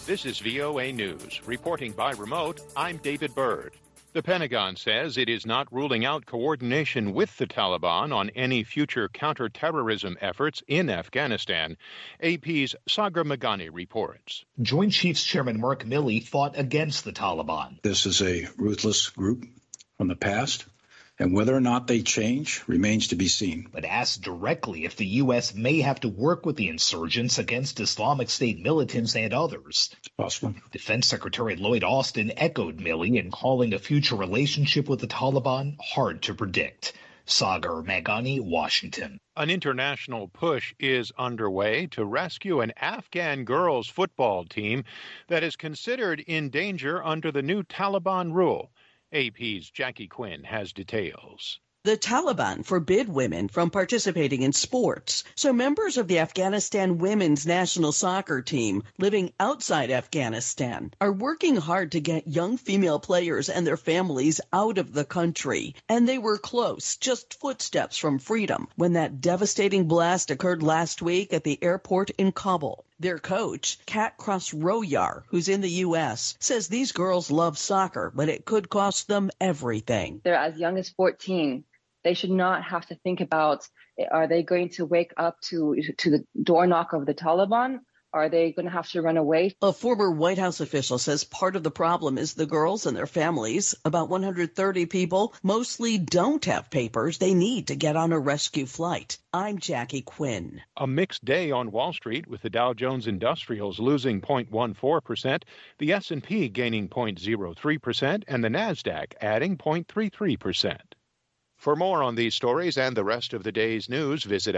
This is VOA News. Reporting by remote, I'm David Byrd. The Pentagon says it is not ruling out coordination with the Taliban on any future counterterrorism efforts in Afghanistan. AP's Sagar Meghani reports. Joint Chiefs Chairman Mark Milley fought against the Taliban. This is a ruthless group from the past, and whether or not they change remains to be seen. But asked directly if the U.S. may have to work with the insurgents against Islamic State militants and others. It's possible. Defense Secretary Lloyd Austin echoed Milley in calling a future relationship with the Taliban hard to predict. Sagar Meghani, Washington. An international push is underway to rescue an Afghan girls' football team that is considered in danger under the new Taliban rule. AP's Jackie Quinn has details. The Taliban forbid women from participating in sports, so members of the Afghanistan women's national soccer team living outside Afghanistan are working hard to get young female players and their families out of the country. And they were close, just footsteps from freedom, when that devastating blast occurred last week at the airport in Kabul. Their coach, Kat Cross-Royar, who's in the U.S., says these girls love soccer, but it could cost them everything. They're as young as 14. They should not have to think about, are they going to wake up to the door knock of the Taliban? Are they going to have to run away? A former White House official says part of the problem is the girls and their families. About 130 people mostly don't have papers they need to get on a rescue flight. I'm Jackie Quinn. A mixed day on Wall Street with the Dow Jones Industrials losing 0.14%, the S&P gaining 0.03%, and the Nasdaq adding 0.33%. For more on these stories and the rest of the day's news, visit